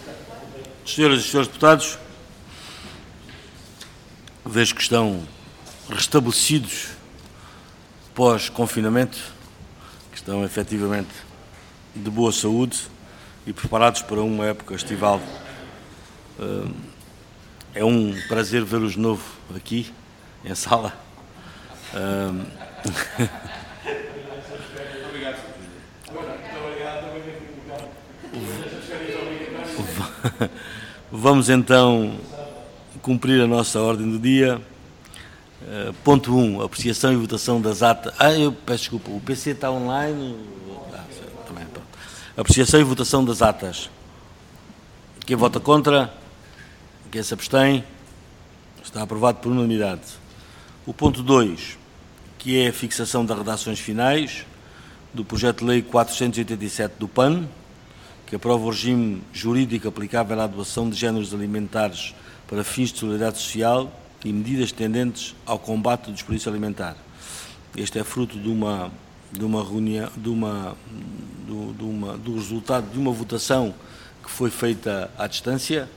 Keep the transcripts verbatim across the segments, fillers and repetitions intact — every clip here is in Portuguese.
Senhoras e senhores deputados, vejo que estão restabelecidos pós-confinamento, que estão efetivamente de boa saúde e preparados para uma época estival. É um prazer vê-los de novo aqui, em sala. Vamos então cumprir a nossa ordem do dia. Uh, ponto um, apreciação e votação das atas. Ah, eu peço desculpa, o P C está online. Ah, também, pronto. Apreciação e votação das atas. Quem vota contra? Quem se abstém? Está aprovado por unanimidade. O ponto dois, que é a fixação das redações finais do projeto de lei quatrocentos e oitenta e sete do P A N, que aprova o regime jurídico aplicável à doação de géneros alimentares para fins de solidariedade social e medidas tendentes ao combate do desperdício alimentar. Este é fruto de uma, de uma reunião, de uma, do, de uma, do resultado de uma votação que foi feita à distância.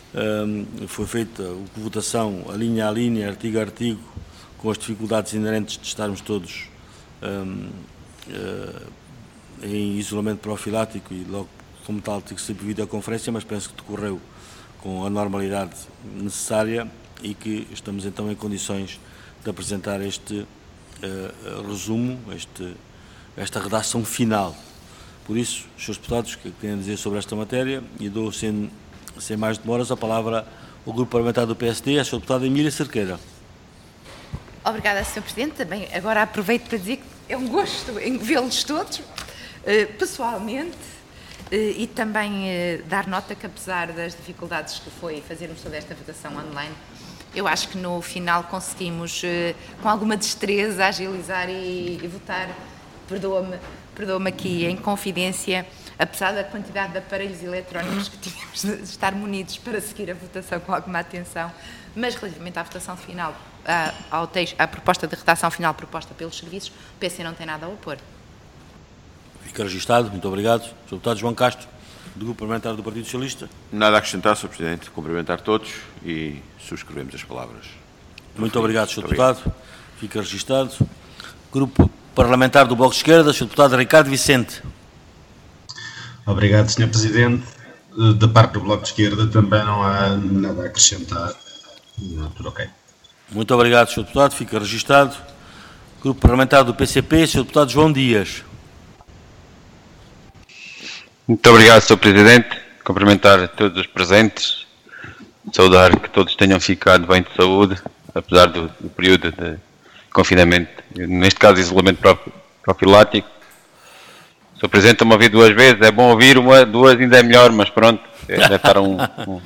Um, foi feita a votação a linha a linha, artigo a artigo, com as dificuldades inerentes de estarmos todos um, uh, em isolamento profilático e logo como tal tive que ser por videoconferência, mas penso que decorreu com a normalidade necessária e que estamos então em condições de apresentar este uh, resumo, este, esta redação final. Por isso, senhores deputados, o que têm a dizer sobre esta matéria? E dou, sem, sem mais demoras, a palavra ao Grupo Parlamentar do P S D, à senhora deputada Emília Cerqueira. Obrigada, senhor Presidente. Também agora aproveito para dizer que é um gosto em vê-los todos, uh, pessoalmente, uh, e também uh, dar nota que, apesar das dificuldades que foi fazermos toda esta votação online, eu acho que no final conseguimos, uh, com alguma destreza, agilizar e, e votar. Perdoa-me, perdoa-me aqui em confidência, apesar da quantidade de aparelhos eletrónicos que tivemos de estar munidos para seguir a votação com alguma atenção, mas relativamente à votação final, à, ao texto, à proposta de redação final proposta pelos serviços, o P C não tem nada a opor. Fica registado, muito obrigado. senhor Deputado João Castro, do Grupo Parlamentar do Partido Socialista. Nada a acrescentar, senhor Presidente. Cumprimentar todos e subscrevemos as palavras. Muito obrigado, senhor Deputado. Fica registado. Grupo Parlamentar do Bloco de Esquerda, senhor Deputado Ricardo Vicente. Obrigado, senhor Presidente. Da parte do Bloco de Esquerda também não há nada a acrescentar. Não, tudo ok. Muito obrigado, senhor Deputado. Fica registado. Grupo Parlamentar do P C P, senhor Deputado João Dias. Muito obrigado, senhor Presidente. Cumprimentar a todos os presentes. Saudar que todos tenham ficado bem de saúde, apesar do, do período de confinamento, neste caso isolamento profilático. senhor Presidente, estou-me a ouvir duas vezes, é bom ouvir uma, duas ainda é melhor, mas pronto, deve estar um, um...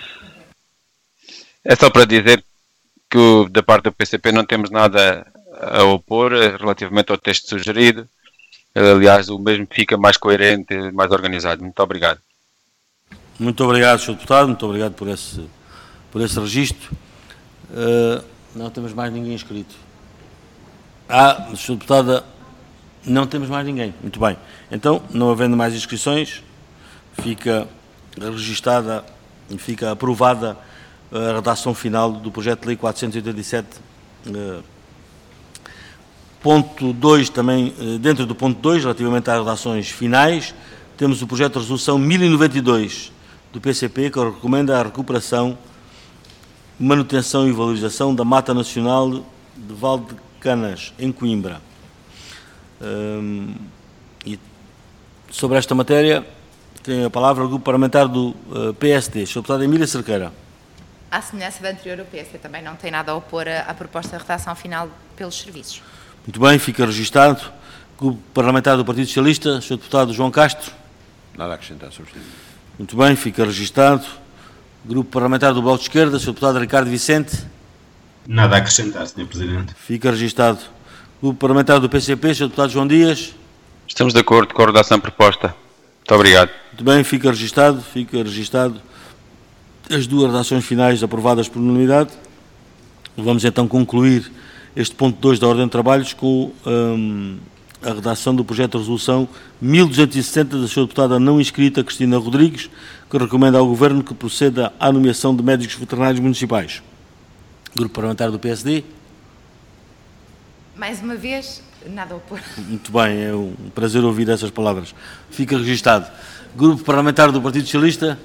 É só para dizer que o, da parte do P C P não temos nada a opor relativamente ao texto sugerido. Aliás, o mesmo fica mais coerente e mais organizado. Muito obrigado. Muito obrigado, senhor Deputado, muito obrigado por esse, por esse registro. Uh, não temos mais ninguém inscrito. Ah, senhor Deputada, não temos mais ninguém. Muito bem. Então, não havendo mais inscrições, fica registada e fica aprovada a redação final do projeto de lei quatrocentos e oitenta e sete. Uh, ponto dois, também, uh, dentro do ponto dois, relativamente às redações finais, temos o projeto de resolução mil e noventa e dois do P C P, que recomenda a recuperação, manutenção e valorização da mata nacional de Val de Canas, em Coimbra. Um, e sobre esta matéria, tem a palavra o Grupo Parlamentar do uh, P S D, senhor Deputado Emília Cerqueira. À semelhança da anterior, o P S D também não tem nada a opor à proposta de redação final pelos serviços. Muito bem, fica registado. Grupo Parlamentar do Partido Socialista, senhor Deputado João Castro. Nada a acrescentar, senhor Presidente. Muito bem, fica registado. Grupo Parlamentar do Bloco de Esquerda, senhor Deputado Ricardo Vicente. Nada a acrescentar, senhor Presidente. Fica registado. Grupo Parlamentar do P C P, senhor Deputado João Dias. Estamos de acordo com a redação proposta. Muito obrigado. Muito bem, fica registado. Fica registado as duas redações finais aprovadas por unanimidade. Vamos então concluir este ponto dois da ordem de trabalhos com, um, a redação do projeto de resolução mil duzentos e sessenta da senhora deputada não inscrita Cristina Rodrigues, que recomenda ao Governo que proceda à nomeação de médicos veterinários municipais. Grupo Parlamentar do P S D. Mais uma vez, nada a opor. Muito bem, é um prazer ouvir essas palavras. Fica registado. Grupo Parlamentar do Partido Socialista.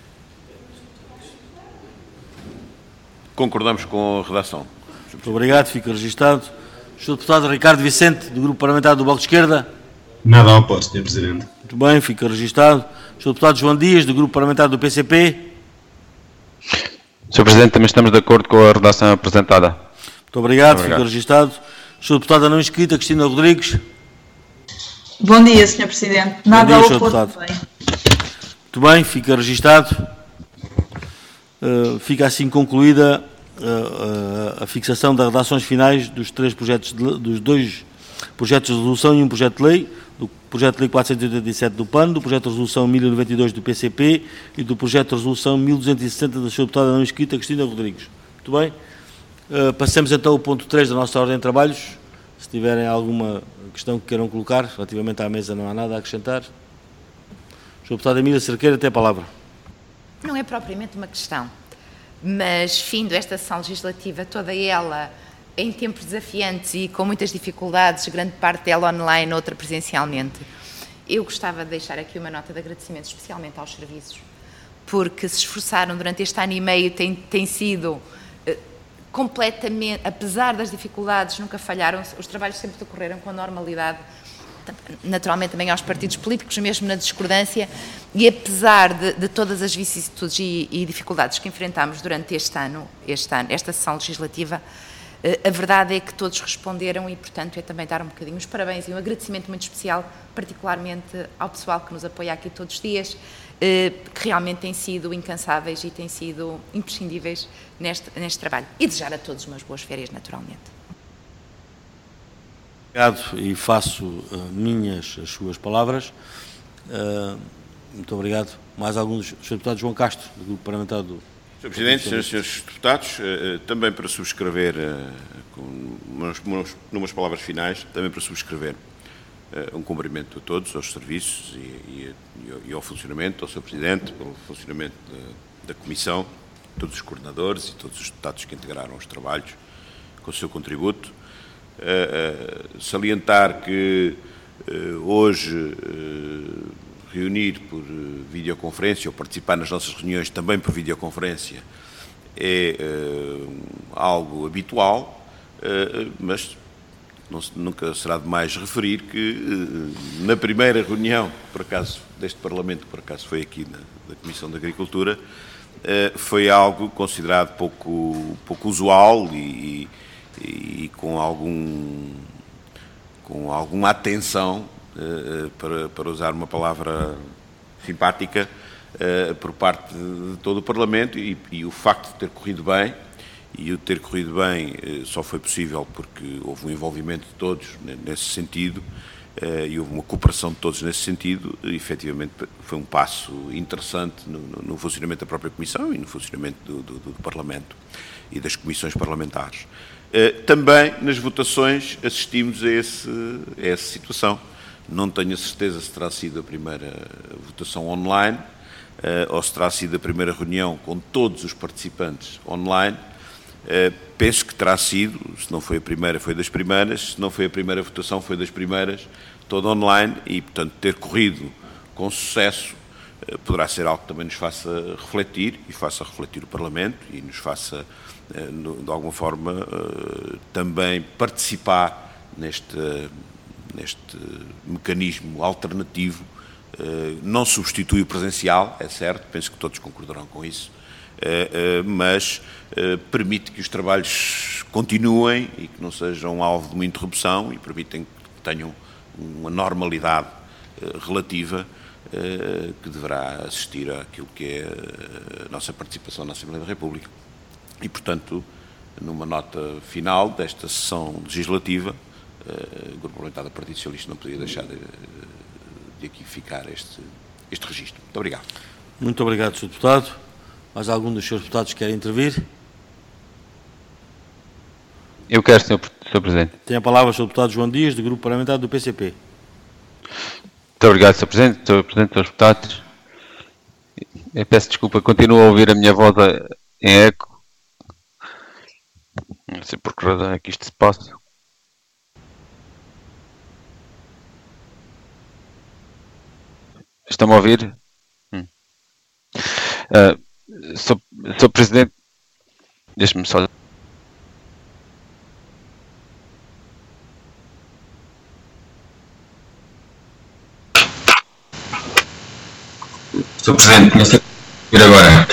Concordamos com a redação. Muito obrigado, fica registado. senhor Deputado Ricardo Vicente, do Grupo Parlamentar do Bloco de Esquerda. Nada a opor, senhor Presidente. Muito bem, fica registado. senhor Deputado João Dias, do Grupo Parlamentar do P C P. senhor Presidente, também estamos de acordo com a redação apresentada. Muito obrigado, Muito fica obrigado. registado. senhora Deputada não inscrita, Cristina Rodrigues. Bom dia, senhor Presidente. Nada dia, a senhor opor Deputado. também. Muito bem, fica registado. Uh, fica assim concluída uh, uh, a fixação das redações finais dos três projetos, de, dos dois projetos de resolução e um projeto de lei, do projeto de lei quatrocentos e oitenta e sete do P A N, do projeto de resolução mil e noventa e dois do P C P e do projeto de resolução mil duzentos e sessenta da senhora Deputada não inscrita, Cristina Rodrigues. Muito bem. Uh, passemos então ao ponto três da nossa ordem de trabalhos. Se tiverem alguma questão que queiram colocar, relativamente à mesa não há nada a acrescentar. senhora Deputada Emília Cerqueira, tem a palavra. Não é propriamente uma questão, mas findo esta sessão legislativa, toda ela em tempos desafiantes e com muitas dificuldades, grande parte dela online, outra presencialmente, eu gostava de deixar aqui uma nota de agradecimento, especialmente aos serviços, porque se esforçaram durante este ano e meio, tem, tem sido eh, completamente, apesar das dificuldades, nunca falharam, os trabalhos sempre decorreram com normalidade, naturalmente também aos partidos políticos, mesmo na discordância, e apesar de, de todas as vicissitudes e, e dificuldades que enfrentámos durante este ano, este ano, esta sessão legislativa, a verdade é que todos responderam e, portanto, é também dar um bocadinho os parabéns e um agradecimento muito especial, particularmente ao pessoal que nos apoia aqui todos os dias, que realmente têm sido incansáveis e têm sido imprescindíveis neste, neste trabalho. E desejar a todos umas boas férias, naturalmente. Obrigado e faço uh, minhas as suas palavras. Uh, muito obrigado. Mais alguns dos senhor Deputado João Castro, do Grupo Parlamentar do... senhor Presidente, senhoras e senhores deputados, também para subscrever, com umas, umas palavras finais, também para subscrever um cumprimento a todos, aos serviços e, e, e ao funcionamento, ao senhor Presidente, pelo funcionamento da, da Comissão, todos os coordenadores e todos os deputados que integraram os trabalhos com o seu contributo. Uh, uh, salientar que uh, hoje uh, reunir por uh, videoconferência ou participar nas nossas reuniões também por videoconferência é uh, algo habitual, uh, mas não, nunca será demais referir que uh, na primeira reunião, por acaso, deste Parlamento, que por acaso foi aqui na, na Comissão de Agricultura, uh, foi algo considerado pouco, pouco usual e, e, e com algum com alguma atenção, uh, para, para usar uma palavra simpática, uh, por parte de todo o Parlamento e, e o facto de ter corrido bem, e o ter corrido bem uh, só foi possível porque houve um envolvimento de todos nesse sentido, uh, e houve uma cooperação de todos nesse sentido, e efetivamente foi um passo interessante no, no, no funcionamento da própria Comissão e no funcionamento do, do, do Parlamento e das comissões parlamentares. Uh, também nas votações assistimos a, esse, a essa situação. Não tenho a certeza se terá sido a primeira votação online, uh, ou se terá sido a primeira reunião com todos os participantes online. Uh, penso que terá sido, se não foi a primeira, foi das primeiras, se não foi a primeira votação, foi das primeiras, toda online, e, portanto, ter corrido com sucesso uh, poderá ser algo que também nos faça refletir, e faça refletir o Parlamento, e nos faça, uh, no, de alguma forma, uh, também participar neste... Uh, neste mecanismo alternativo. Não substitui o presencial, é certo, penso que todos concordarão com isso, mas permite que os trabalhos continuem e que não sejam alvo de uma interrupção e permitem que tenham uma normalidade relativa que deverá assistir àquilo que é a nossa participação na Assembleia da República. E, portanto, numa nota final desta sessão legislativa, Uh, o Grupo Parlamentar do Partido Socialista não podia deixar de, de aqui ficar este, este registro. Muito obrigado. Muito obrigado, senhor Deputado. Mais algum dos senhores deputados quer intervir? Eu quero, senhor senhor Presidente. Tem a palavra o senhor Deputado João Dias, do Grupo Parlamentar do P C P. Muito obrigado, senhor Presidente, senhor Presidente, senhores deputados. Eu peço desculpa, continuo a ouvir a minha voz em eco. Não sei por que razão é que isto se passa. Estão-me a ouvir? Hum. Uh, sou, sou Presidente. Deixe-me só. senhor Presidente, não sei ouvir agora.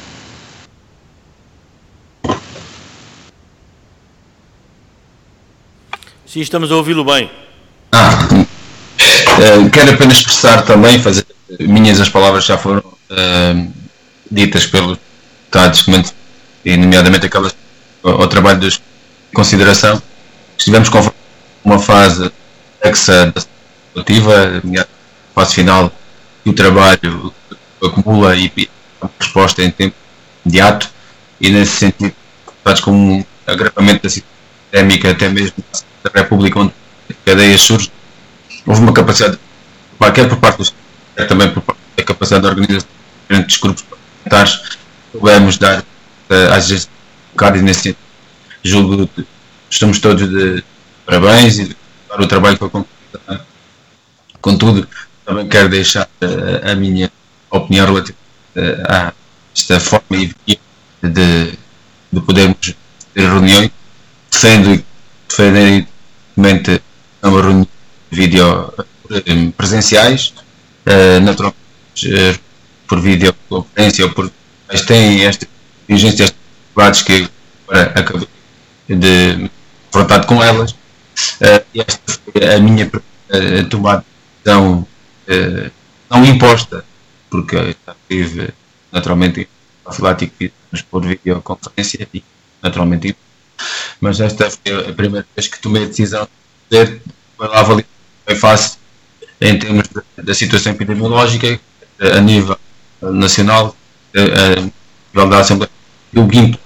Sim, estamos a ouvi-lo bem. Ah, uh, quero apenas expressar também, fazer minhas as palavras já foram uh, ditas pelos deputados, e nomeadamente aquelas ao, ao trabalho de consideração. Estivemos com uma fase exa legislativa, a fase final, que o trabalho acumula e a resposta em tempo imediato, e nesse sentido, deputados com um agravamento da situação pandémica, até mesmo da República, onde a cadeia surge, houve uma capacidade, quer por parte dos quer também por parte da capacidade de organização de diferentes grupos parlamentares, soubemos dar uh, às agências locais nesse sentido. Julgo que estamos todos de parabéns e de dar o trabalho que foi concluído. Contudo, também quero deixar uh, a minha opinião relativa uh, a esta forma e de, de podermos ter reuniões, defendo defendentemente uma reunião de vídeo presenciais, uh, naturalmente uh, por videoconferência ou por, mas tem esta exigência, estes debates que agora acabei de confrontado com elas, uh, e esta foi a minha uh, tomada de decisão uh, não imposta, porque já tive naturalmente profilático por videoconferência e naturalmente, mas esta foi a primeira vez que tomei a decisão de fazer a avaliação bem fácil em termos da situação epidemiológica a nível nacional, a nível da Assembleia e o GIMP,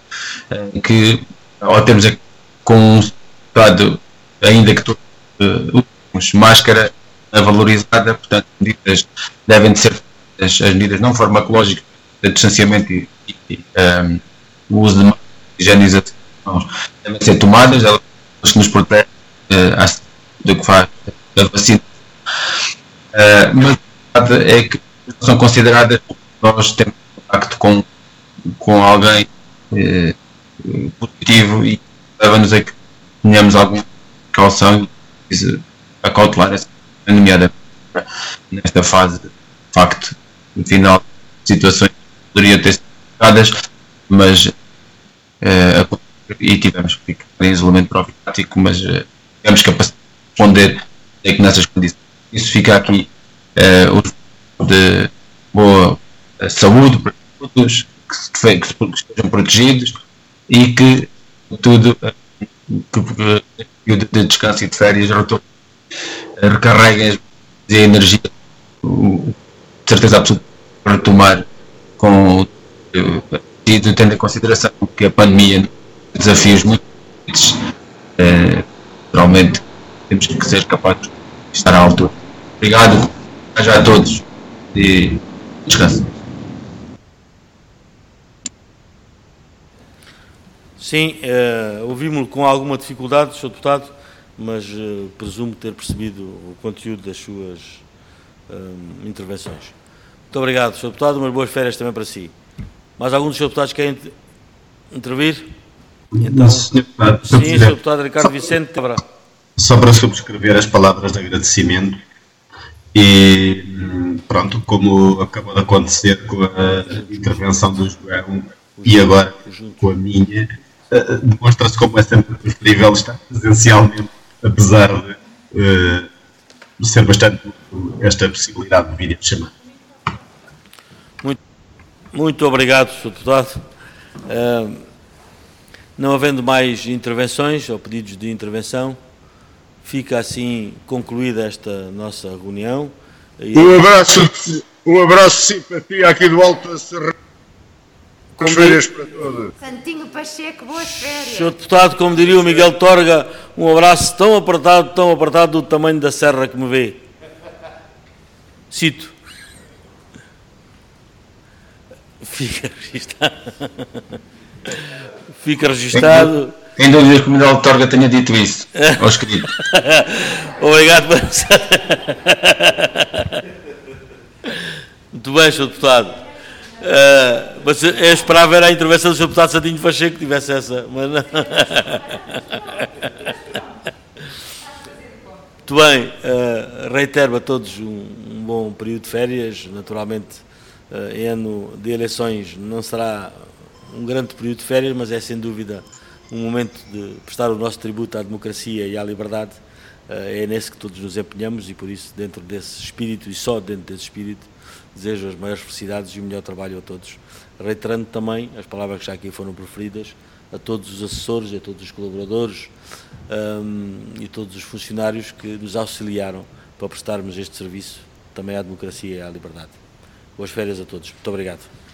que ao termos com um estado ainda que todos uh, máscara valorizada, portanto medidas devem de ser as, as medidas não farmacológicas de distanciamento e, e um, o uso de máscara e higienização devem ser tomadas, elas nos protegem uh, do que faz a vacina, uh, mas a verdade é que são consideradas, nós temos contacto com, com alguém uh, positivo e leva-nos a que tenhamos alguma precaução e a cautelar essa, nomeadamente nesta fase, de facto, no final, situações que poderiam ter sido tocadas, mas uh, e tivemos que ficar em isolamento profilático, mas uh, tivemos capacidade de responder é que nessas condições. Isso fica aqui uh, de boa uh, saúde para todos, que, se, que, se, que estejam protegidos e que tudo uh, que, que, de descanso e de férias uh, recarreguem a energia, uh, de certeza absoluta, para retomar com uh, e tendo em consideração que a pandemia desafios muito uh, naturalmente temos que ser capazes de estar à altura. Obrigado a todos e descanso. Sim, uh, ouvimos-lo com alguma dificuldade, senhor Deputado, mas uh, presumo ter percebido o conteúdo das suas uh, intervenções. Muito obrigado, senhor Deputado, umas boas férias também para si. Mais algum dos senhores deputados querem intervir? Então, senhor Deputado, sim, senhor Deputado Ricardo Vicente, haverá. Só para subscrever as palavras de agradecimento e pronto, como acabou de acontecer com a intervenção do João e agora com a minha, demonstra-se como é sempre preferível estar presencialmente, apesar de uh, ser bastante esta possibilidade de videochamada. Muito, muito obrigado, senhor Deputado. Uh, não havendo mais intervenções ou pedidos de intervenção, fica assim concluída esta nossa reunião. Um abraço, um abraço de simpatia aqui do Alto Serra. Como Boas férias para todos. Santinho Pacheco, boas férias. senhor Deputado, como diria o Miguel Torga, um abraço tão apertado, tão apertado do tamanho da serra que me vê. Cito. Fica registado. Fica registado. Em dúvidas que o Miguel Torga tenha dito isso, ao escrito. Obrigado. Muito bem, senhor Deputado. Uh, mas eu esperava era a intervenção do senhor Deputado Santinho Pacheco que tivesse essa, mas não. Muito bem, uh, reitero a todos um, um bom período de férias. Naturalmente, uh, em ano de eleições não será um grande período de férias, mas é sem dúvida um momento de prestar o nosso tributo à democracia e à liberdade. Uh, é nesse que todos nos empenhamos e por isso, dentro desse espírito e só dentro desse espírito, desejo as maiores felicidades e o melhor trabalho a todos. Reiterando também as palavras que já aqui foram proferidas, a todos os assessores, a todos os colaboradores um, e todos os funcionários que nos auxiliaram para prestarmos este serviço também à democracia e à liberdade. Boas férias a todos. Muito obrigado.